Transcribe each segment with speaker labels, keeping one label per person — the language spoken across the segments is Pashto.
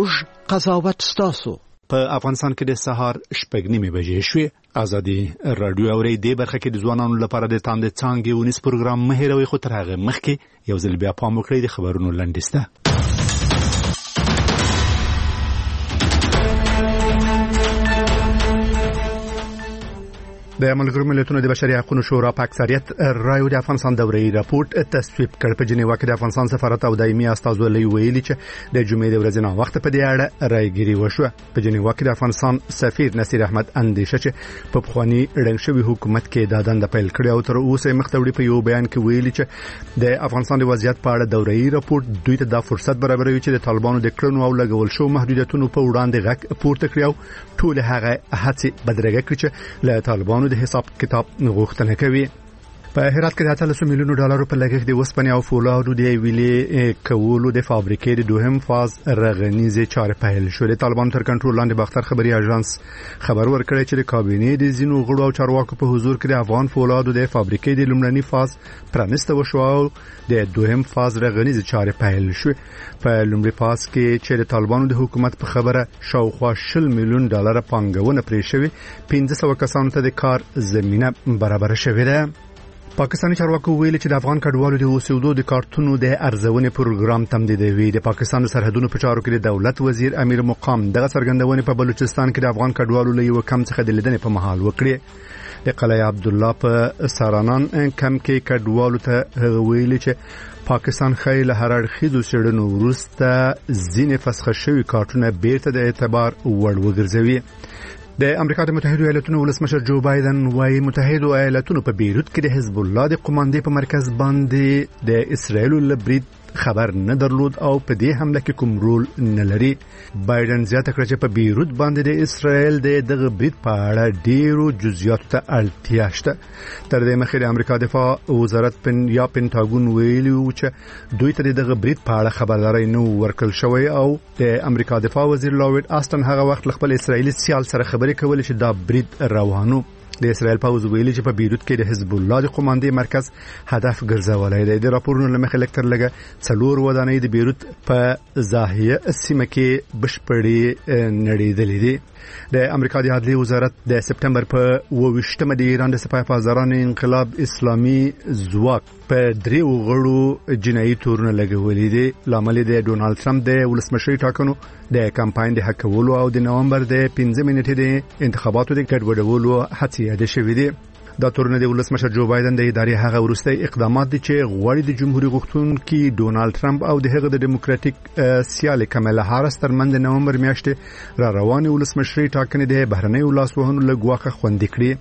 Speaker 1: زموږ قضاوت ستاسو.
Speaker 2: په افغانستان کې د سهار 8:30 بجې شوې. ازادي رادیو اوري د برخه کې د ځوانانو لپاره د تاند څانګې ونیس پروګرام مهیروي خو تر هغه مخکې یو ځل بیا پام وکړئ د خبرونو لنډیسته. د ملګرو ملتونو د بشري حقوقو شورا په اکثریت رایو د افغانستان دوري راپورټ تصویب کړ. په جنیوا کې د افغانستان سفارت او دایمي استازولۍ ویلي چې د جمعې د ورځې نه وخت په دې اړه رايګيري وشوه. په جنیوا کې د افغانستان سفیر نصیر احمد اندیشه چې په خواني رنګ شوی حکومت کې د دند پیل کړی او تر اوسه مختوړي په یو بیان کې ویلي چې د افغانستان د وضعیت په اړه دوري راپورټ دوی ته د فرصت برابروي چې د طالبانو د کړنو او لګول شو محدودیتونو په وړاندې غږ پورته کړي او ټول هغه هڅې بدرګه کړي چې له طالبانو د حساب کتاب غوښتنه کوي. په هرات کې د 300 میلیونو ډالرو په لګښت د وسپنې او فولادو د ویلې کولو د فابریکې د دوهم فاز رغنیزې چارې پیل شوې. طالبان تر کنټرول لاندې باختر خبري اژانس خبر ورکړی چې د کابینې د زینو غړو او چارواکو په حضور کې د افغان فولادو د فابریکې د لومړني فاز پرانسته وشو او د دوهم فاز رغنیزې چارې پیل شوې. په لومړي فاز کې چې د طالبانو د حکومت په خبره شاوخوا 20 میلیون ډالر پانګونه پرې شوې، 1500 کسانو ته د کار زمينه برابر شوې ده. پاکستاني چارواکو ویلي چې د افغان کډوالو د اوسېدو د کارتونو د ارزونې پروګرام تمدیدوي. د پاکستان سرحدونو په چارو کې د دولت وزیر امیر مقام دغه څرګندونې په بلوچستان کې د افغان کډوالو له یو کم څخه د لیدنې په محل وکړي. د قلعه عبدالله په سارانان کم کې کډوالو ته ویلي چې پاکستان خیل هر اړخیزو سړنو وروسته ځینې فسخ شوی کارتونه بیرته د اعتبار وړ وګرځوي. د امریکا د متحده ایالاتونو ولسمشر جو بایدن وايي متحده ایالاتونو په بیروت کې د حزب الله د قوماندې په مرکز باندې د اسرایل لبرید خبر نه درلود او په دې حمله کې کوم رول نه لري. بایدن زیاته کړ چې په بیروت باندې د اسرایل دغه برید په اړه ډیرو جزئیاتو ته اړتیا شته. تر دې مخکې د امریکا دفاع وزارت پنټاګون ویلي و چې دوی ته دغه برید په اړه خبرداري نه ورکړل شوې او د امریکا دفاع وزیر لوید آستن هغه وخت خپل اسرایلی سیال سره خبرې کولې چې دا برید روانو. د اسرائیل پوز ویلي چې په بیروت کې د حزب الله د قوماندې مرکز هدف ګرځولای دی. د راپورونو لمخې لکتر لګه 4 ودانۍ د بیروت په زاهیه سیمه کې بشپړې نړیدلې دي. د امریکا د عدلیې وزارت د سپټمبر په 28مه د ایران د سپاه پاسداران انقلاب اسلامي ځواک په 3 غړو جنایي تورونه لګولې دي. لامل د ډونالد ټرمپ د ولسمشري ټاکنو د کمپاین د حکولو او د نومبر د 15 منټې د انتخاباتو د ګډوډولو هڅې یاد شوې دي. دا تورونه د ولسمشر جو بایدن د ادارې هغه وروستي اقدامات دي چې غوړي د جمهوریت غوښتونکي ډونالد ټرمپ او د هغه د ډیموکراټیک سیال کمالا هاریس ترمنځ د نومبر میاشتې را روانې ولسمشري ټاکنې د بهرنۍ لاسوهنو له ګواښه خوندي کړې.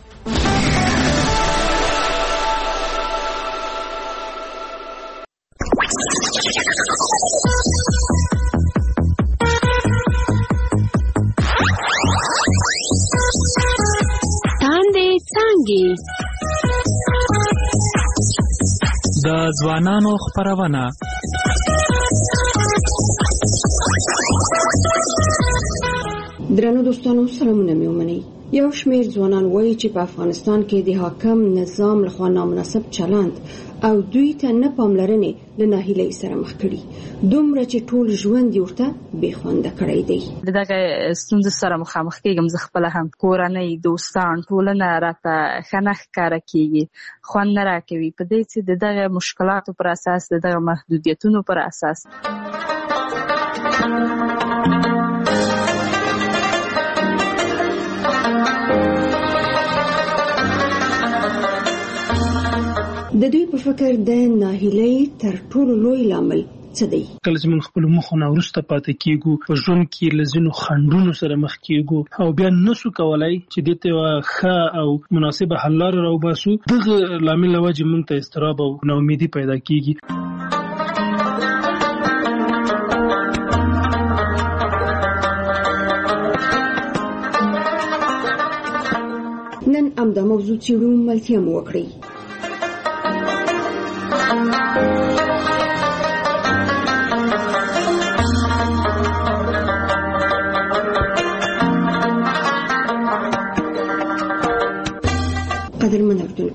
Speaker 3: د ځوانانو خبرونه
Speaker 4: درنو دوستانو سلامونه میومني. یو شمیر ځوانان وایي چې په افغانستان کې د حاکم نظام لخوا نامناسب چلند او دوی ته نه پاملرنې له ناهیلۍ سره مخ کړي، دومره چې ټول ژوند ورته بې خونده کړی دی.
Speaker 5: دغه ستونزې سره مخامخ کېږم. زه خپل هم کورنۍ دوستان ټولنه راته خنخ کار کوي، خوند نه راکوي په دې چې دغه مشکلاتو پر اساس دغه محدودیتونو پر اساس
Speaker 4: د دوی په فکر د ناهیلۍ تر ټولو لوی لامل څه دی؟
Speaker 6: کله چې موږ خپل مخونه ورسته پاتې کیږو، په ژوند کې لزینو خنډونو سره مخ کیږو او بیا نسو کولای چې دته ښه او مناسبه حل لاره راوباسو، دغه لامل وجه موږ ته استراب او ناامیدي پیدا کیږي.
Speaker 4: نن امدا موضوع چیرو ملتیا مو وکړي. قدرمن اردوونکو،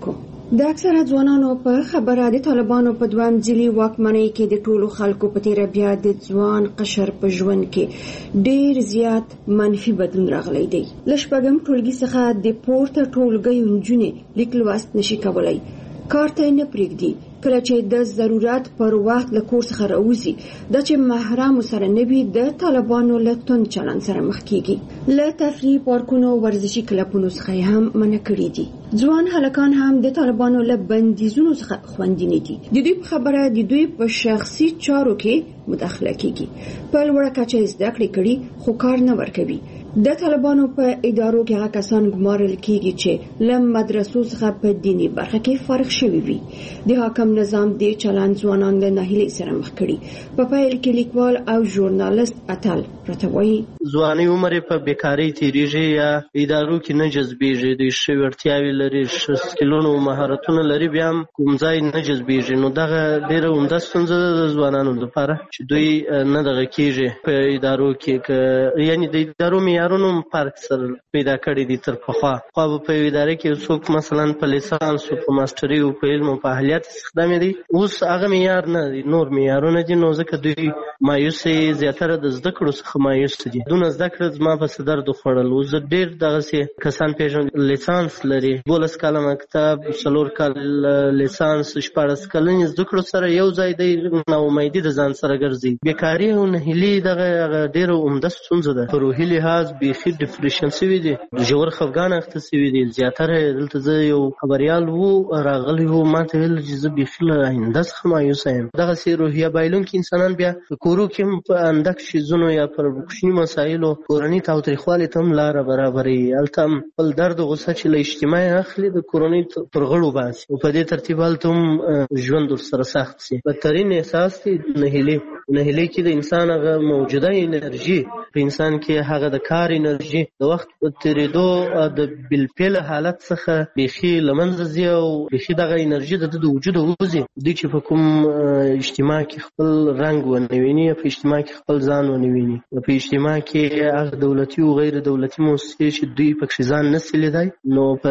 Speaker 4: د اکثره ځوانانو په خبره د طالبانو په دوام ځلي واکمنۍ کې د ټولو خلکو په تیره بیا د ځوان قشر په ژوند کې ډیر زیات منفي بدلون راغلی دی. له شپږم ټولګي څخه د پورته ټولګیو نجونې لیک لوست نشي کولای، کار ته نه پرېږدي، کله چې د ضرورت پر وخت له کور څخه راوځي دا چې محرم سره نوي د طالبانو له توند چلند سره مخ کیږي. له تفریح پارکونو ورزشي کلبونو څخه هم منع کړي دي. ځوان هلکان هم د طالبانو له بندیزونو څخه خوندي نه دي. د دوی په خبره د دوی په شخصي چارو کې مداخله کیږي. په لوړه کچه زده کړې کړي خو کار نه ورکوي. د طالبانو په ادارو کې هغه کسان ګمارل کیږي چې له مدرسو څخه په دیني برخه کې فارغ شوي وي. د حاکم نظام د چلند ځوانان له ناهیلۍ سره مخ کړي. په پیل کې لیکوال او ژورنالیست اتل راته وایي
Speaker 7: ځواني عمر په بیکارۍ تیریږي یا ادارو کې نه جذبېږي، د ښې وړتیاوې لري، ښه سکلونه او مهارتونه لري، بیا هم کوم ځای نه جذبېږي. نو دغه ډېره عمده ستونزه ده د ځوانانو لپاره چې دوی نه دغه کېږي په ادارو کې، یعنی د ادارو معیارونو فرق سره پیدا کړي دي. تر پخوا به په یوه اداره کې څوک مثلا په لیسانس او په ماسټري او په علم او په اهلیت استخدام دي، اوس هغه معیار نه دي، نور معیارونه دي. نو ځکه دوی مایوس زیاتره د زده کړو څخه مایوس دي. دونه زده کړه زما په څه درد وخوړل. اوس ډېر دغسې کسان پېژنم لیسانس لري، 12 کاله مکتب، 4 کال لیسانس، 14 کلنې زده کړو سره یو ځای دی ناامیدي د ځان سره ګرځي. بیکاري او نهیلي دغه ډېره عمده ستونزه ده. په روحي لحاظ بیخي ډپریشن سوي دي، ژور خفګان اخته سوي دي. زیاتره دلته زه یو خبریال وو راغلی وو، ما ته ویل چې زه بیخي له آینده څخه مایوسه یم. دغسې روحیه بایلونکي انسانان بیا په کورو کې هم په اندک شیزونو یا پر کوچني مسایلو کورنۍ تاوتریخوالي ته هم لاره برابروي. هلته هم خپل درد او غوسه چې له اجتماع اخلي د کورنۍ پر غړو باسي او په دې ترتیب هلته هم ژوند ورسره سخت شي. بدترین احساس دی نهیلي کې د انسان هغه موجوده انرژي په انسان کې، هغه د کار انرژي د وخت په تېرېدو د بالفعل حالت څخه بیخي له منځه ځي او بیخي دغه انرژي د وجوده وځي. دوی چې په کوم اجتماع کې خپل رنګ ونه ویني، په اجتماع کې خپل ځان ونه ویني، په اجتماع کې هغه دولتي او غیر دولتي موسسې چې دوی پکې ځان نشي لیدای، نو په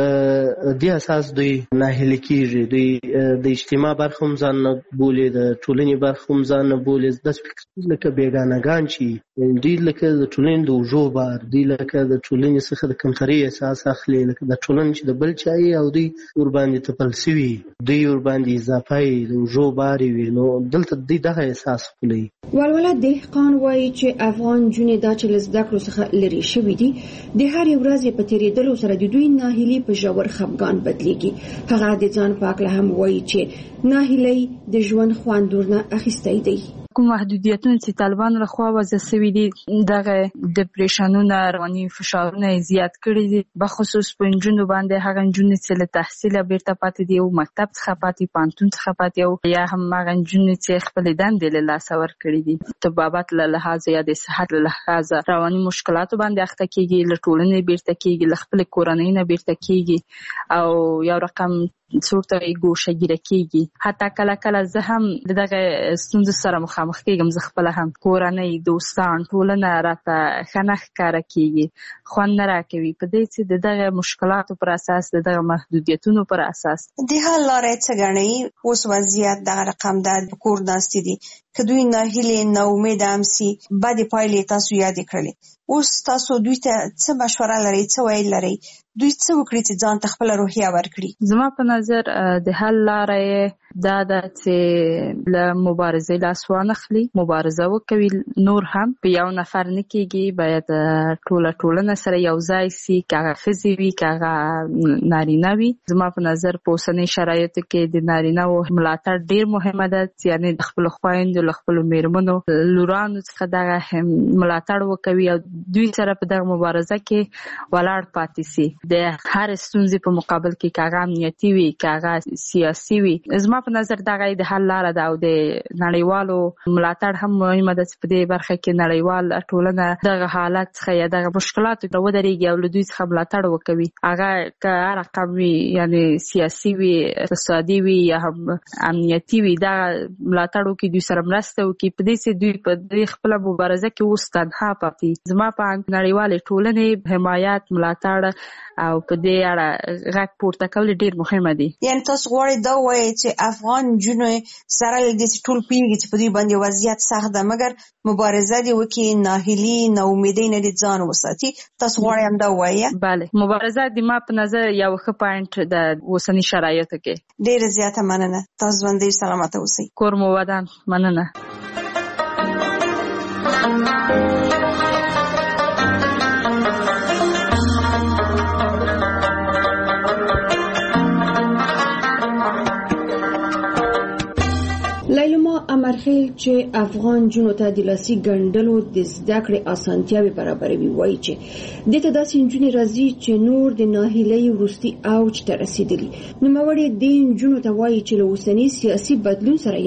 Speaker 7: دې اساس دوی ناهیلي کېږي. دوی د اجتماع برخه هم ځان نه بولي، د ټولنې برخه هم ځان نه بولي. داسې فکر لکه بیګانهګان چې دوی لکه د ټولنې د اوږو بار، دوی لکه د ټولنې څخه د کمترۍ احساس اخلي، لکه د ټولنې چې د بل چا یې او دوی ورباندې تپل سوي، دوی ورباندې اضافه یې د اوږو بار وي. نو دلته دوی دغه احساس خپلوي.
Speaker 4: ولوله دهقان وایي چې افغان نجونې دا چې له زده کړو څخه لرې شوي دي، د هرې ورځې په تېرېدلو سره د دوی ناهیلي په ژور خفګان بدلیږي. هغه د ځان په هکله هم وایي چې ناهیلۍ د ژوند خوند ورنه اخیستی دی.
Speaker 5: کوم محدودیتونه چې طالبانو لخوا وضع شوي دي، دغه ډپریشنونه، رواني فشارونه زیات کړي دي، بخصوص په نجونو باندې. هغه نجونې چې له تحصیله بیرته پاتې دي او مکتب څخه پاتې، پوهنتون څخه پاتې، او یا هم هغه نجونې چې خپلې دندې له لاسه ورکړي دي، طبابت له لحاظه یا د صحت له لحاظه رواني مشکلاتو باندې اخته کېږي، له ټولنې بیرته کېږي، له خپلې کورنۍ نه بیرته کېږي او یو رقم څورته ګوشهګیره کېږي. حتی کله کله زه هم دغه ستونزو سره مخامخ کېږم. زه خپله هم کورنۍ، دوستان، ټولنه راته ښه نه ښکاره کېږي، خوند نه راکوي. په دې چې د دغه مشکلاتو پر اساس، د دغه محدودیتونو پر اساس
Speaker 8: د حل لارې څه ګڼئ؟ اوس وضعیت دغه رقم ده، په کور ناستې دي، که دوی ناهیلې ناامیده هم سي، بدې پایلې تاسو یادې کړلې. اوس تاسو دوی ته څه مشوره لرئ، څه ویل لرئ؟ دوی څه وکړي چې ځان ته خپله روحیه ورکړي؟
Speaker 5: زما په نظر د حل لاره دا ده چې له مبارزې لاس وانخلي، مبارزه وکوي. نور هم په یو نفر نه کېږي، باید ټوله ټولنه سره یو ځای سي، که هغه ښځې وي که هغه نارینه وي. زما په نظر په اوسنۍ شرایطو کې د نارینه‌و ملاتړ ډېر مهمه ده، یعنې د خپلو خویندو، له خپلو میرمنو، لورانو څخه دغه ملاتړ وکوي او دوی سره په دغه مبارزه کې ولاړ پاتې سي. د هر ستونزې په مقابل کې که هغه امنیتي وي که هغه سیاسي وي. زما په نظر دغه د حل لاره ده او د نړیوالو ملاتړ هم مهمه ده چې په دې برخه کې نړیوال ټولنه دغه حالت څخه یا دغه مشکلاتو ته ودرېږي او له دوی څخه ملاتړ وکوي. هغه که هر رقم وي، یعنی سیاسي وي، اقتصادي وي یا هم امنیتي وي، دا ملاتړ وکړي، دوی سره مرسته وکړي په دې چې دوی په دې خپله مبارزه کې اوس تنها پاتې. زما په نړیوالې ټولنې حمایت، ملاتړ او په دې اړه غږ پورته کول ډیر مهمه دي.
Speaker 8: یعنی تاسو غواړئ دا وایئ چې افغان نجونې سره له دې چې ټول پوهېږي چې په دوی باندې وضعیت سخت ده، مګر مبارزه دې وکړي، ناهیلي ناامیدۍ نه دې ځان وساتي. تاسو غواړئ همدا ووایئ؟
Speaker 5: بله، مبارزه د ما په نظر یو ښه پوینټ د اوسني شرایطو کې.
Speaker 8: ډېره زیاته مننه. تاسو ژوندۍ سلامته اوسئ.
Speaker 5: کور مو ودان. مننه.
Speaker 4: ليلما امرخیل چې افغان جنو ته د لاسي ګڼډلو د زده کړې اسانتیاوې برابروي، وایي چې دته داسې نجونې راځي چې نور د ناهیلۍ وروستي اوج ته رسیدلي. نوموړې دې نجونو ته وایي چې له اوسني سیاسي بدلون سره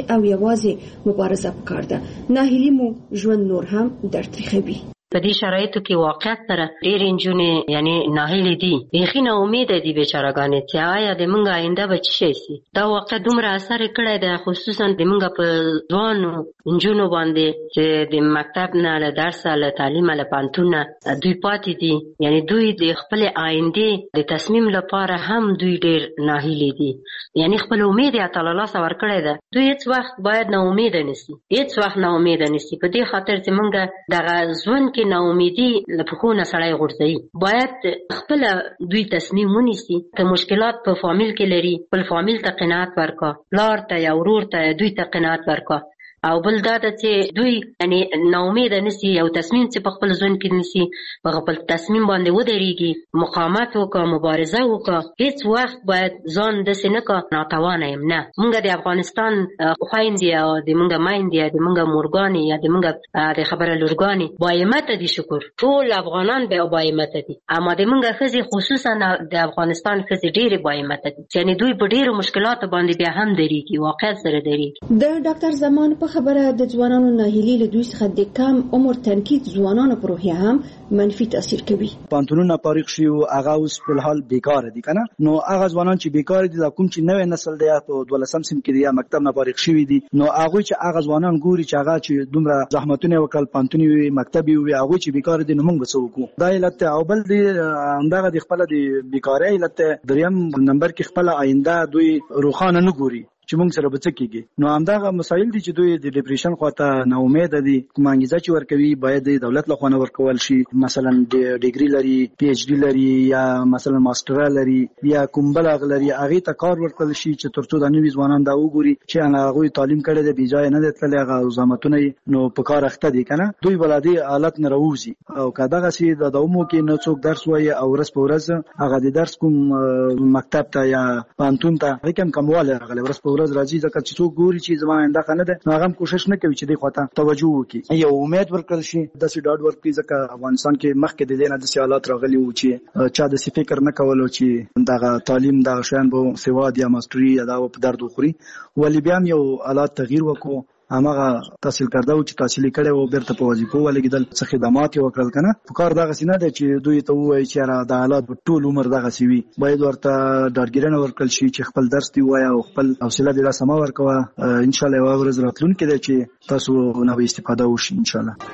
Speaker 4: یوازې مبارزه پکار ده. ناهیلي مو ژوند نور هم درد تریخوي.
Speaker 9: په دې شرایطو کې واقعیت سره ډېرې نجونې یعنی ناهیلې دي، بیخي ناامیده دي بیچارهګانې چې آیا د موږ آینده به څه شی سي. دا واقع دومره اثر کړی دی، خصوصا د موږ په ځوانو نجونو باندې چې د مکتب نه له درسه له تعلیمه له پوهنتونه دوی پاتې دي. یعنی دوی د خپلې آینده د تصمیم لپاره هم دوی ډېر ناهیلې دي. یعنی خپل امید یې تعالی لاسه ورکړی ده. دوی هېڅ وخت باید ناامیده نسي، هېڅ وخت ناامیده نسي. په دې خاطر چې موږ دغه ژوند کې ناامیدي له پښو نه سړی غورځوي. باید خپله دوی تصمیم ونیسي. که مشکلات په فامیل کې لري، خپل فامیل ته قناعت ورکړه، پلار ته یا ورور ته دوی ته قناعت ورکړه. او بل دا ده چې دوی یعنی ناامیده نسي او تصمیم چې په خپل ژوند کې نسي، په خپل تصمیم باندې ودرېږي، مقاومت وکړه، مبارزه وکړه. هېڅ وخت باید ځان داسې نه کړه ناتوانه یم. نه، موږ د افغانستان خویندې او د موږ میندې یا د موږ مورګانې یا د موږ د خبره لورګانې باهمته دي. شکر ټول افغانان باهمته دي، اما د موږ ښځې خصوصا د افغانستان ښځې ډېرې باهمته دي. یعنی دوی په ډېرو مشکلاتو باندې بیا هم درېږي، واقعیت سره درېږي.
Speaker 4: د ډاکټر زمان په خبره د ځوانانو ناهیلي له دوی څخه د کم عمر تنکید ځوانانو پر روحیه هم منفي تاثیر کوي.
Speaker 10: پانتونونه فارغ شي او هغه اوس په الحال بیکاره دي کنه. نو هغه ځوانان چې بیکاره دي، دا کوم چې نوې نسل دی په 12 سم کې دی مکتب نه فارغ شوی دي، نو هغه چې هغه ځوانان ګوري چې هغه چې دومره زحمتونه وکړل، پانتونی وي، مکتب وي، هغه چې بیکاره دي، نو موږ څه وکړو؟ دا علت او بل دی همدغه د خپل د بیکاری علت دریم نمبر کې خپل آینده دوی روښانه نه ګوري چې موږ سره به څه کېږي. نو همدغه مسایل دي چې دوی د ډیپریشن خواته نا امیده دي. کومه انګیزه چې ورکوي باید د دولت له خوا نه ورکول شي، مثلا ډیګري لري، پی ایچ ډي لري، یا مثلا ماستر لري، یا کوم بل هغه لري، هغه ته کار ورکول شي چې ترڅو د نوي ځوانان دا وګوري چې هغه تعلیم کړي د بیځای نه تللی، هغه زحمتونه نو په کار اخته دي کنه. دوی بلادي حالت نه راوځي او کداغه سي د دومو کې نه څوک درس وایي او ورځ په ورځ هغه د درس کوم مکتب ته یا پانتون ته هیڅ کمواله راغلی ورځ په ورځ راځي، ځکه چې څوک ګوري چې زما انده خنه ده، هغه کوشش نه کوي چې د خواته توجه وکړي، یو امید ورکړل شي د سي ډاډ ورکړي. ځکه افغانستان کې مخکې د دې نه د حالات راغلي وو چې چا د فکر نه کولو چې دغه تعلیم د شان بو سواد یا ماستری یا دا په درد وخوري، ولی بیا یو حالات تغییر وکړو. همغه تحصیل کرده او چې تحصیل کړي او بیرته په وظیفو ولګیدل، څه خدمات وکړل کنه. فکر دغه سینه ده چې دوی ته وایي چې را د حالات په ټول عمر دغه سی وي، باید ورته ډاډګیرنه ورکړل شي چې خپل درس دی وایي او خپل حوصله دې سم ورکوه. ان شاء الله یو ورځ راتلونکې ده چې تاسو نو استفاده وشي ان شاء الله.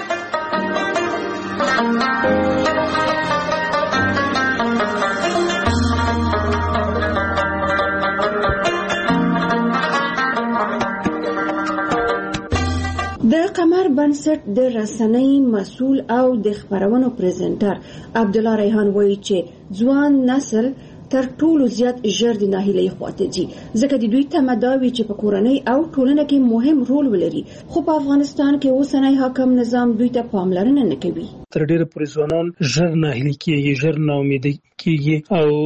Speaker 4: د قمر بنسټ د رسنۍ مسؤل او د خبرونو پریزنټر عبدالله ریحان وایي چې ځوان نسل تر ټولو زیات ژر د ناهیلۍ خواته ځي، ځکه د دوی تمه دا وي چې په کورنۍ او ټولنه کې مهم رول ولري، خو په افغانستان کې اوسنی حاکم نظام دوی ته پاملرنه نه کوي.
Speaker 6: تر ډیره پورې ځوانان ژر ناهیلي کېږي، ژر ناامیده کېږي او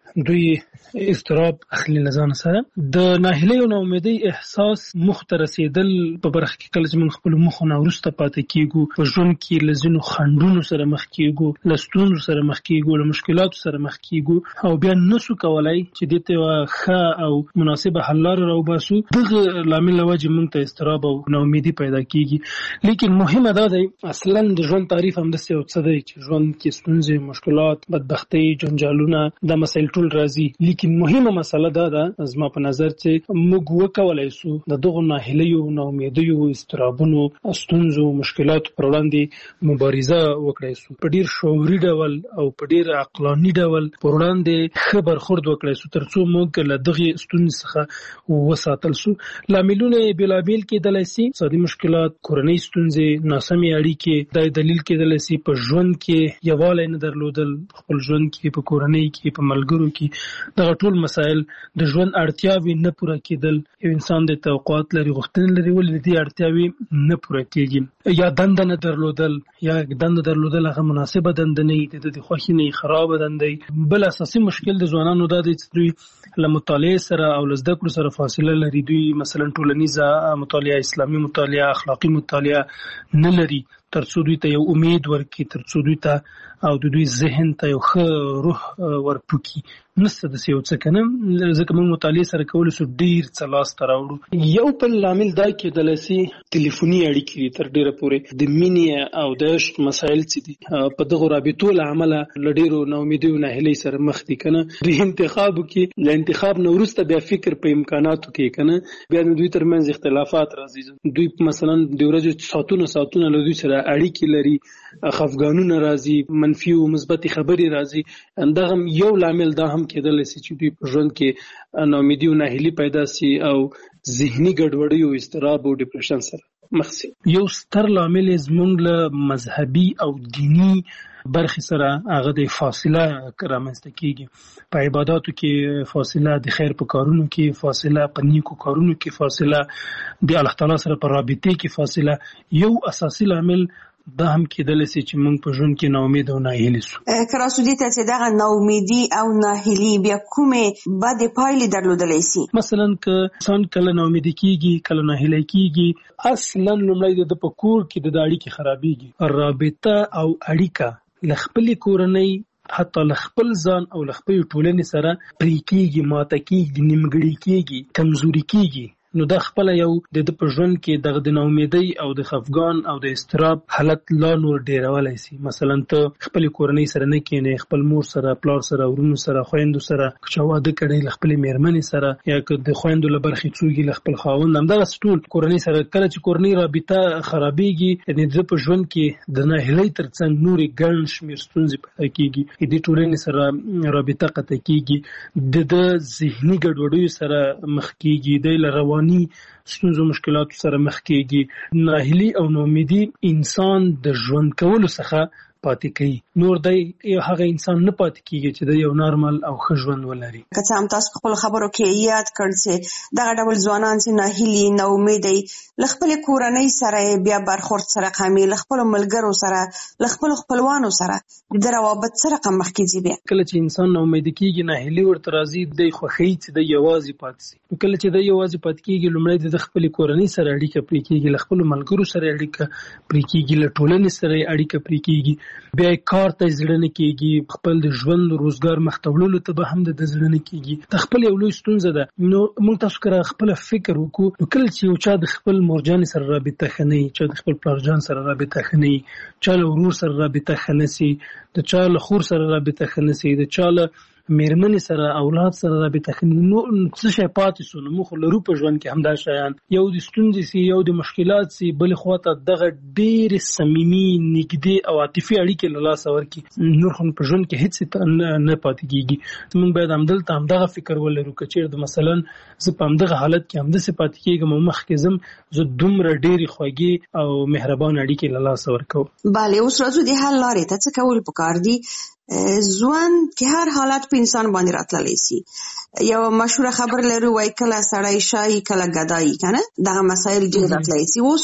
Speaker 6: دوی اضطراب اخلي لزان سره د ناهیلۍ او ناامیدۍ احساس مخ ته رسیدل په برخه کې کله چې موږ خپل مخونه ورسته پاتې کیږو په ژوند کې لزینو خنډونو سره مخ کیږو لستونو سره مخ کیږو له مشکلاتو سره مخ کیږو او بیا نسو کولای چې دته ښه او مناسبه حل لاره راوباسو دغه لامل وجه موږ ته اضطراب او ناامیدي پیدا کیږي لیکن مهمه دا دی اصلا د ژوند تعریف هم د څه څه دی چې ژوند کې ستونزې مشکلات بدبختۍ جنجالونه د مسایل ټول راځي لیکن مهمه مسله دا ده زما په نظر چې موږ وکولای شو د دغه ناهیلیو ناامیدیو استرابونو ستونزو مشکلاتو پر وړاندې مبارزه وکړای شو په ډیر شعوري ډول او په ډیر عقلاني ډول پر وړاندې ښه برخورد وکړای شو ترڅو موږ له دغه ستونزې څخه وساتل شو لاملونه بېلابېل کېدلی شي اقتصادي مشکلات کورنۍ ستونزې ناسمې اړیکې دا دلیل کېدلی شي په ژوند کې یووالی نه درلودل خپل ژوند کې په کورنۍ کې په ملګرو کې دغه ټول مسایل د ژوند اړتیاوې نه پوره کېدل یو انسان د توقعات لري غوښتنې لري ولې دې اړتیاوې نه پوره کېږي یا دنده نه درلودل یا دنده درلودل هغه مناسبه دنده نه وي د خوښۍ نه خرابه دنده بل اساسي مشکل د ځوانانو دا دی چې دوی له مطالعې سره او له زده کړو سره فاصله لري دوی مثلا ټولنیزه مطالعه اسلامي مطالعه اخلاقي مطالعه نه لري ترڅو دوی ته یو امید ورکړي ترڅو دوی ته او د دوی ذهن ته یو ښه روح ورپوکي نسته د یو څه کنه ځکه موږ مطالعه سره کول سو ډیر څه لاسته راوړو یو بل لامل دا کېدلی شي ټلیفوني اړیکې تر ډیره پورې د مینې او د عشق مسایل چې دي په دغه رابطو له امله له ډیرو ناامیدۍ او ناهیلۍ سره مخ دي کنه دوی انتخاب کې له انتخاب نه وروسته بیا فکر په امکاناتو کې کنه بیا دوی ترمنځ اختلافات راځي دوی مثلا د ورځې ساعتونه له دوی سره اړیکې لري خفګانونه راځي منفي او مثبت خبرې راځي دغه یو لامل دا هم کېدلی شي چې دوی په ژوند کې ناامیدي او ناهیلي پیدا شي او ذهني ګډوډي او اضطراب او ډیپریشن سره مخ شي یو ستر لامل زموږ له مذهبي او دینی برخې سره هغه د فاصله رامنځته کیږي په عبادتو کې فاصله د خیر په کارونو کې فاصله په نیکو کارونو کې فاصله د الله تعالی سره په رابطه کې فاصله یو اساسي لامل دا هم کېدلی شي چې موږ په ژوند کې ناامید او ناهیلي شو
Speaker 8: کراسو دي ته چې دغه ناامیدي او ناهیلي بیا کومې بدې پایلې درلودلی شي
Speaker 6: مثلا که انسان کله ناامیدي کیږي کله ناهیلی کیږي اصلا لومړی د په کور کې د اړیکې خرابېږي رابطه او اړیکه له خپلې کورنۍ حتی له خپل ځان او له خپلې ټولنې سره پرې کېږي ماته کېږي نیمګړې کېږي کمزوري کېږي نو دا خپل یو د په ژوند کې د ناامیدۍ او د خفګان او د اضطراب حالت لا نور ډیرولای شي مثلا ته خپل کورنۍ سره نه کېنې خپل مور سره پلار سره ورونو سره خويندو سره چې واده کړي خپل میرمنې سره یا که د خويندو له برخې څوګي خپل خاوند هم دا ټول کورنۍ سره کله چې کورنۍ رابطه خرابېږي یعنی د په ژوند کې د ناهیلۍ ترڅنګ نورې ګڼ شمېر ستونزې پیدا کېږي د ټولنې سره رابطه قطع کېږي د ذهني ګډوډیو سره مخ کېږي د رواني ستونزو مشکلاتو سره مخ کېږي ناهیلي او ناامیدي انسان د ژوند کولو څخه پاتې کوي نور دی هغه انسان نه پاتې کیږي چې د یو نارمل او ښه ژوند ولري
Speaker 8: که څه هم تاسو خپل خبرو کې یاد کړ چې دغه ډول ځوانان چې ناهیلي ناامیدي له خپلې کورنۍ سره بیا برخورد سره کمي له خپلو ملګرو سره له خپلو خپلوانو سره د روابط سره کم مخ کېږي بیا
Speaker 6: کله چې انسان ناامیده کیږي ناهیلي ورته راځي د خوښۍ چې د یوازې پاتې شي کله چې د یوازې پاتې کیږي لومړی د خپلې کورنۍ سره اړیکه پرې کیږي له خپلو ملګرو سره اړیکه پرې کیږي له ټولنې سره اړیکه پرې کیږي بیا کار ته زړه نه کېږي خپل د ژوند روزګار مخ ته وړلو ته به هم د زړه نه کېږي د خپل یو لوی ستونزه ده نو موږ تاسو کړه خپل فکر وکړو نو کله چې یو چا د خپل مورجان سره رابطه خني چې د خپل پلارجان سره رابطه خني چا له ورور سره رابطه خنسي د چا له خور سره رابطه خنسي د چا له میرمنې سره اولاد سره رابطه خني نو څه شي پاتې سو نو مخ لرو په ژوند کې هم دا شیان یو د ستونزې سي یو د مشکلات سي بل خواته دغه ډېر صمیمي نږدې او عاطفي اړیکې له لاسه ورکړي نور خو په ژوند کې هیڅ نه پاتې کیږي موږ باید همدلته همدغه فکر ولرو که چیرې مثلا زه په همدغه حالت کې همداسې پاتې کېږم مخکې ځم زه دومره ډېرې خوږې او مهربان اړیکې له لاسه ورکوم
Speaker 8: بله اوس راځو د حل لارې ته څه کول پکار دي ژوند کې هر حالت په انسان باندې راتللی شي یو مشهور خبر لري وای کله سړی شای کله ګدای کنه دغه مسایل ډېر راتللی شي اوس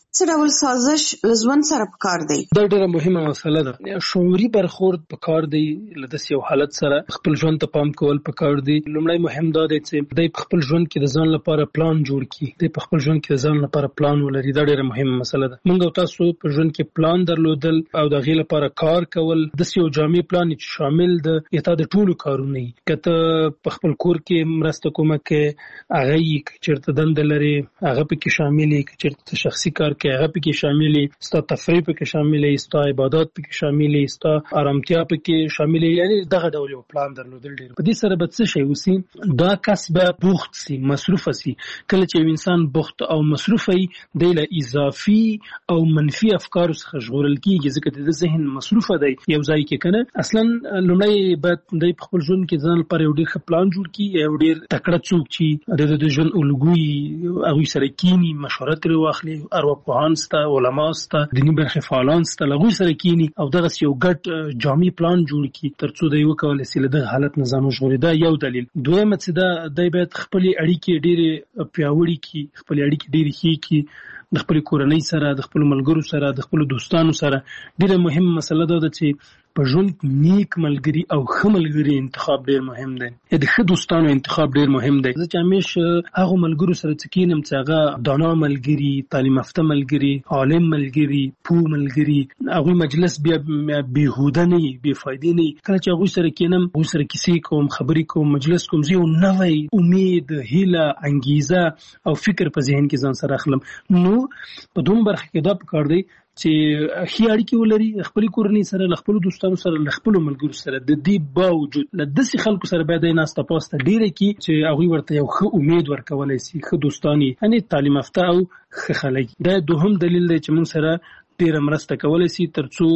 Speaker 8: څه ډول سازش له ژوند سره پکار دی؟
Speaker 6: دا ډېره مهمه مسله ده. شعوري برخورد پکار دی له داسې یو حالت سره. خپل ژوند ته پام کول پکار دی. لومړی مهم دا دی چې دی په خپل ژوند کې د ځان لپاره پلان جوړ کړي. دی په خپل ژوند کې د ځان لپاره پلان ولري. دا ډېره مهمه مسله ده. موږ او تاسو په ژوند کې پلان درلودل او د هغې لپاره کار کول داسې یو جامع پلان چې شامل د تا د ټولو کارونه وي. که ته په خپل کور کې مرسته کومه کې هغه یې، که چېرته دنده لرې هغه پکې شامل یي، که چېرته شخصي کار کې هغه پکې شامل یي، ستا تفریح پکې شامل یي، ستا عبادات پکې شامل یي، ستا آرامتیا پکې شامل یي. یعنې دغه ډول یو پلان درلودل ډېر. په دې سره به څه شی وسي؟ دا کس به بوخت سي، مصروفه سي. کله چې یو انسان بوخت او مصروفه وي دی له اضافي او منفي افکارو څخه ژغورل کېږي، ځکه د ذهن مصروفه دی یو ځای کې. که نه اصلا لومړی باید دی په خپل ژوند کې ځان لپاره یو ډېر ښه پلان جوړ کړي. یو ډېر تکړه څوک چې د ژوند الګو هغوی سره کینی، مشوره ترې واخلي. ارواپوهان سته، علما سته، دیني برخې فعالان سته، له هغوی سره کینی او دغسې یو ګډ جامع پلان جوړ کړي تر څو دی وکولی سي له دغه حالت نه ځان وژغوري. دا یو دلیل. دویمه چې دا دی باید خپلې اړیکې ډېرې پیاوړې کړي، خپلې اړیکې ډېرې ښې کړي د خپلې کورنۍ سره، د خپلو ملګرو سره، د خپلو دوستانو سره. ډېره مهمه مسله دا ده چې په ژوند نیک ملګري او ښه ملګري انتخاب ډېر مهم دی. یا د ښه دوستانو انتخاب ډېر مهم دی. زه چې همیشه هغو ملګرو سره چې کینم چې هغه دانا ملګري، تعلیم یافته ملګري، عالم ملګري، پوه ملګري، هغوی مجلس بیا بېهوده نه وي، بې فایدې نه وي. کله چې هغوی سره کینم، هغوی سره کیسې کوم، خبرې کوم، مجلس کوم، زه یو نوی امید، هیله، انګیزه او فکر په ذهن کې ځان سره اخلم. نو په دوم برخه کې دا پکار دی چې ښې اړیکې ولري خپلې کورنۍ سره، له خپلو دوستانو سره، له خپلو ملګرو سره. د دې باوجود له داسې خلکو سره باید ناسته پاسته ډېره کړي چې هغوی ورته یو ښه امید ورکولی سي، ښه دوستان یې، یعنې تعلیم یافته او ښه خلک. دا دوهم دلیل دی چې موږ سره ډېره مرسته کولی سي تر څو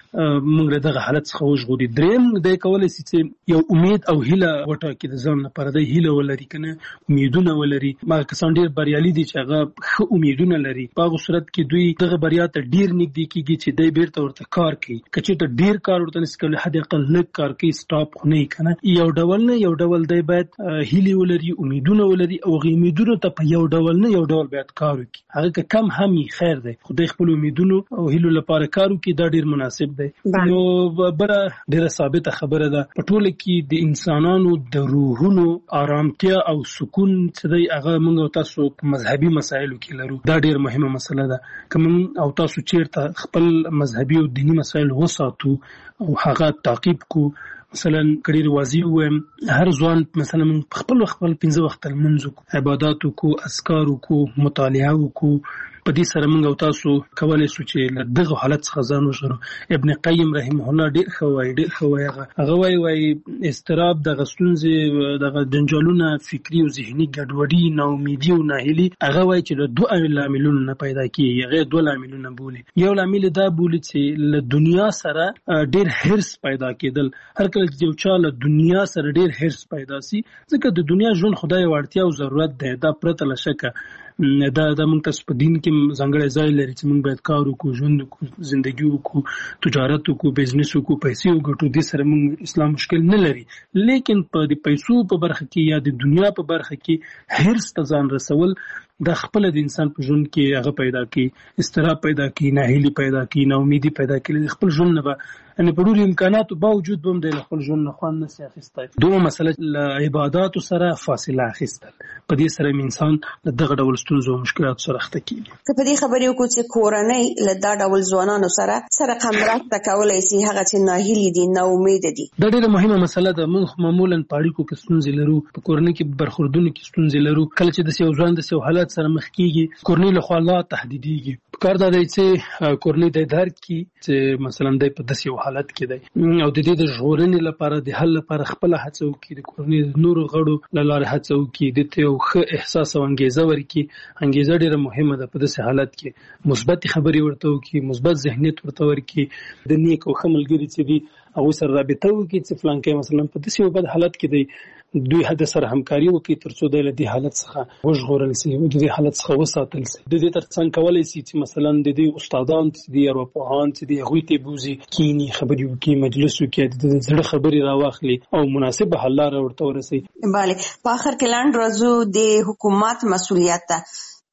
Speaker 6: موږ له دغه حالت څخه وژغوري. درېیم دی کولی سي چې یو امید او هیله وټاکي د ځان لپاره. دی هیله ولري، که نه امیدونه ولري. هغه کسان ډېر بریالي دي چې هغه ښه امیدونه لري. په هغو صورت کې دوی دغه بریا ته ډېر نږدې کېږي چې دی بیرته ورته کار کوي. که چېرته ډېر کار ورته نسي کولی، حد اقل لږ کار کوي، سټاپ خو نه وي. که نه یو ډول نه، یو ډول دی باید هیلې ولري، امیدونه ولري او هغې امیدونو ته په یو ډول نه، یو ډول باید کار وکړي. هغه که کم هم وي خیر دی، خو دی خپلو امیدونو او هیلو لپاره کار وکړي. دا ډېر مناسب دی. نو بله ډېره ثابته خبره ده په ټوله کې د انسانانو د روحونو آرامتیا او سکون چې دی هغه موږ او تاسو په مذهبي مسایلو کې لرو. دا ډېره مهمه مسله ده. که موږ او تاسو چېرته خپل مذهبي او دیني مسایل وساتو او هغه تعقیب کو، مثلا کډیر واضح ویم هر ځوان مثلا خپل 15 وخت لمونځ کو، عبادت کو، اذکار کو، مطالعه کو. په دې سره موږ او تاسو کولی شو چې دغه حالت څخه ځان وژغورو. ابن قیم رحمه الله ډېر ښه وایي. هغه وایي اضطراب، دغه ستونزې، دغه جنجالونه، فکري او ذهني ګډوډي، ناامیدي او ناهیلي، هغه وایي چې د دوه لاملونو نه پیدا کېږي. هغه دوه لاملونه بولي. یو لامل دا بولي چې له دنیا سره ډېر حرص پیدا کېدل. هر کله چې یو چا له دنیا سره ډېر حرص پیدا سي، ځکه د دنیا ژوند خدای اړتیا او ضرورت دی، دا پرته له شکه. دا موږ تاسو په دین کې ځانګړی ځای لري چې موږ باید کار وکړو، ژوند وکړو، زندګي وکړو، تجارت وکړو، بزنس وکړو، پیسې وګټو. دې سره موږ اسلام مشکل نه لري. لیکن په د پیسو په برخه کې یا د دنیا په برخه کې حرص ته ځان رسول دا خپل د انسان په ژوند کې هغه پیدا کوي، اضطراب پیدا کوي، ناهیلي پیدا کوي، ناامیدي پیدا کوي. خپل ژوند نه یعنې په ډېرو امکاناتو باوجود به هم دی له خپل ژوند نه خوند نسي اخیستی. دومره مسله له عباداتو سره فاصله اخیستل، په دې سره انسان له دغه ډول ستونزو او مشکلاتو سره اخته کېږي.
Speaker 8: که په دې خبرې وکړو چې کورنۍ له دا ډول ځوانانو سره مرسته کولی سي هغه چې ناهیلي دي، ناامیده دي.
Speaker 6: دا ډېره مهمه مسله ده. موږ معمولا په اړیکو کې ستونزې لرو، په کورنۍ کې برخوردونو کې ستونزې لرو. کله چې داسې یو ځوان داسې یو حالت سره مخ کېږي، کورنۍ له خوا لا تهدیدېږي. پکار دا دی چې کورنۍ دی درک کړي چې مثلا دی په داسې یو حالت کې دی او د دې د ژغورنې لپاره د حل لپاره خپله هڅه وکړي، د کورنۍ د نورو غړو له لارې هڅه وکړي، دې ته یو ښه احساس او انګیزه ورکړي. انګیزه ډېره مهمه ده په داسې حالت کې. مثبت خبرې ورته وکړي، مثبت ذهنیت ورته ورکړي، د نیک او ښه ملګري چې دي هغوی سره رابطه وکړي چې فلانکی مثلا په داسې یو بد حالت کې دی، دوی حد سره همکاري وکړي تر څو دی له دې حالت څخه وژغورل سي، د دې حالت څخه وساتل سي. د دې تر څنګ کولی سي چې مثلا د دې استادان چې دي، ارواپوهان چې دي، هغوی ته بوځي، کینی، خبرې وکړي، مجلس وکړي، د زړه خبرې راواخلي او مناسب حل لاره ورته ورسوي.
Speaker 8: بله، په آخر کې لاندې راځو د حکومت مسؤلیت ته.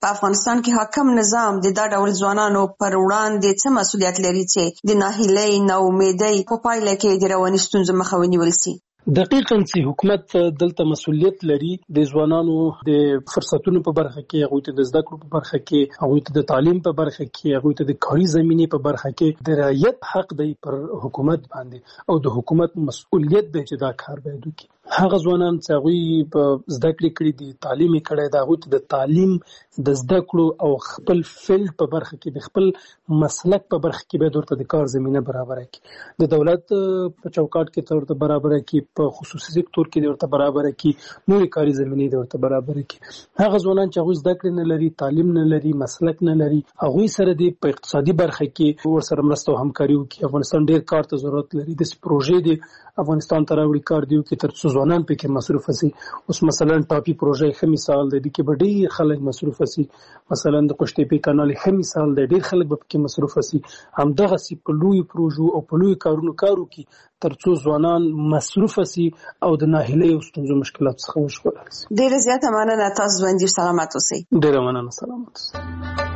Speaker 8: په افغانستان کې حاکم نظام د دا ډول ځوانانو پر وړاندې څه مسؤلیت لري چې د ناهیلۍ ناامیدۍ په پایله کې د رواني ستونزو مخه ونیول شي؟
Speaker 6: دقیقاً چې حکومت دلته مسؤلیت لري د ځوانانو د فرصتونو په برخه کې، هغوی ته د زده کړو په برخه کې، هغوی ته د تعلیم په برخه کې، هغوی ته د کاري زمینې په برخه کې د رعایت حق دی پر حکومت باندې، او د حکومت مسؤلیت دی چې دا کار باید وکړي. هغه ځوانان چې هغوی په زده کړې کړي دي، تعلیم یې کړی دی، هغوی ته د تعلیم د زده کړو او خپل فیلډ په برخه کې، د خپل مسلک په برخه کې باید ورته د کار زمینه برابره کړي. د دولت په چوکاټ کې ورته برابره کړي، په خصوصي سکتور کې ورته برابره کړي، نورې کاري زمینې ورته برابره کړي. هغه ځوانان چې هغوی زده کړې نه لري، تعلیم نه لري، مسلک نه لري، هغوی سره د په اقتصادي برخه کې ورسره مرسته او همکاري وکړي. افغانستان ډېر کار ته ضرورت لري. داسې پروژې دي افغانستان ته راوړي، کار دی وکړي تر څو ځوانان پکې مصروف شي. اوس مثلا ټاپي پروژه ښه مثال دی، د کې به ډېر خلک مصروف شي. مثلا د قشتېپې کانال ښه مثال دی، ډېر خلک به پکې مصروف شي. همدغسې په لویو پروژو او په لویو کارونو کار وکړي تر څو ځوانان مصروف شي او د ناهیلۍ او ستونزو مشکلات څخه وژغورل شي.
Speaker 8: ډېره زیاته مننه، تاسو ژوندي او سلامت اوسئ.
Speaker 6: ډېره مننه، سلامت اوسئ.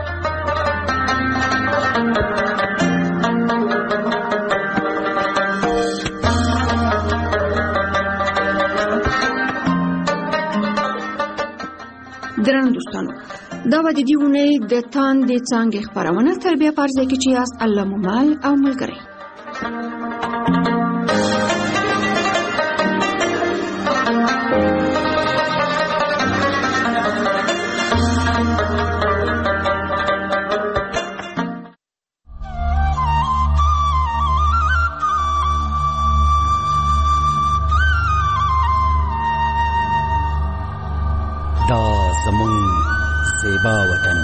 Speaker 4: درنو دوستانو، دا و د دې اونۍ د تاندې څانګې خپرونه. تر بیا په هر ځای کې چې یاست، الله مو مل او ملګری.
Speaker 11: دا زمون زیبا وطن،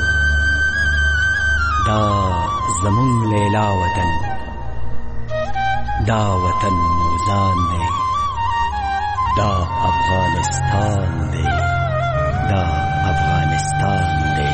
Speaker 11: دا زمون لیلا وطن، دا وطن موزان دی، دا افغانستان دی، دا افغانستان دی.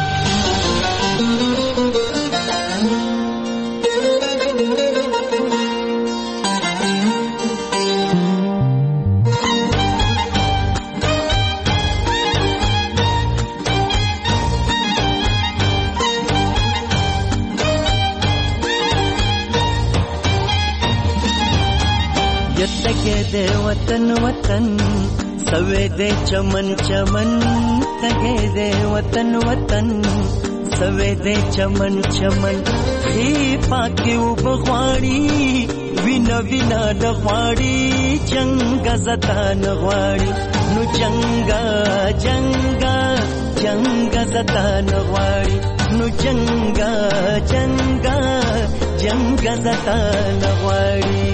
Speaker 12: تگے دے وطن وطن سوے دے چمن چمن، تگے دے وطن وطن سوے دے چمن چمن. خی پاکی و بغواړي وینا وینا نغواړي، جنگ زتا نغواړي، نو جنگا جنگا جنگ زتا نغواړي، نو جنگا جنگا جنگ زتا نغواړي.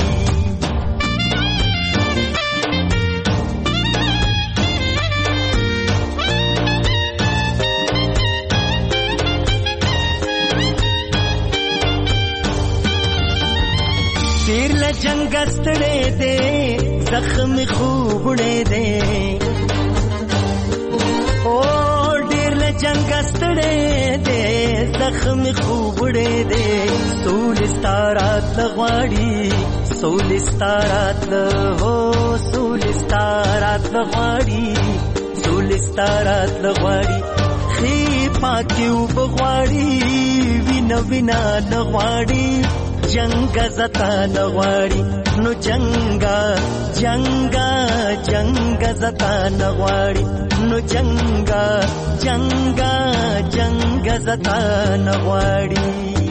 Speaker 12: جنگ ستړې دے زخم خوبړې دے، او ډېر له جنگ ستړې دے زخم خوبړې دے. سولستارات لغواړي، سولستارات هو سولستارات لغواړي، سولستارات لغواړي. خې پاکي وبغواړي وینا وینا لغواړي، جنگ زتا نغواړي، نو جنگا جنگا جنگ زتا نغواړي، نو جنگا جنگا جنگ زتا نغواړي.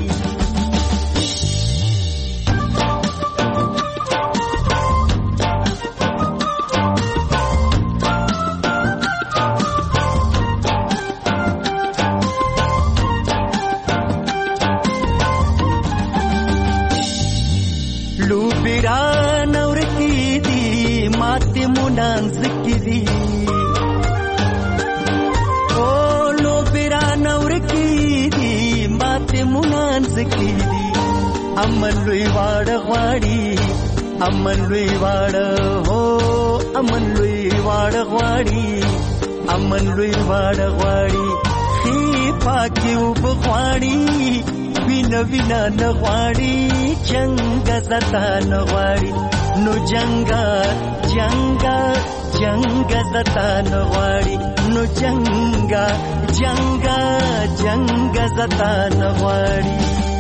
Speaker 12: امن لوی واړه غواړي، امن لوی واړه هو امن لوی واړه غواړي، امن لوی واړه غواړي. خې پاکي وبغواړي وینا وینا نه غواړي، جنگ زتا نغواړي نو جنگا جنگا جنگ زتا نغواړي نو جنگا جنگا جنگ زتا نغواړي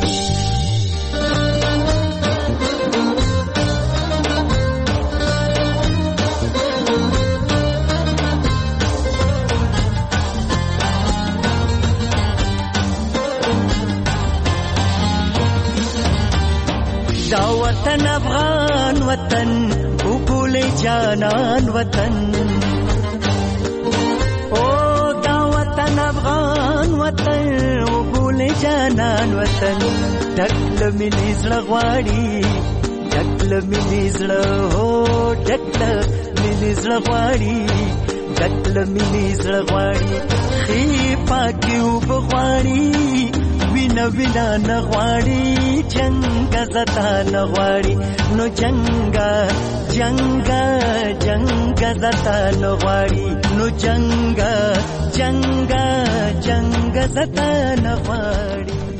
Speaker 12: دا وطن افغان وطن وګول جانان وطن او دا وطن افغان وطن وګول جانان وطن ډکل ملي زړه غواړي ډکل ملي زړه هو ډکل ملي زړه غواړي ډکل ملي زړه غواړي خې پاکي وبغواړي وینا وینا نغواړي جنگ زتا نغواړي نو جنگا جنگا جنگ زتا نغواړي نو جنگا جنگا جنگ زتا نغواړي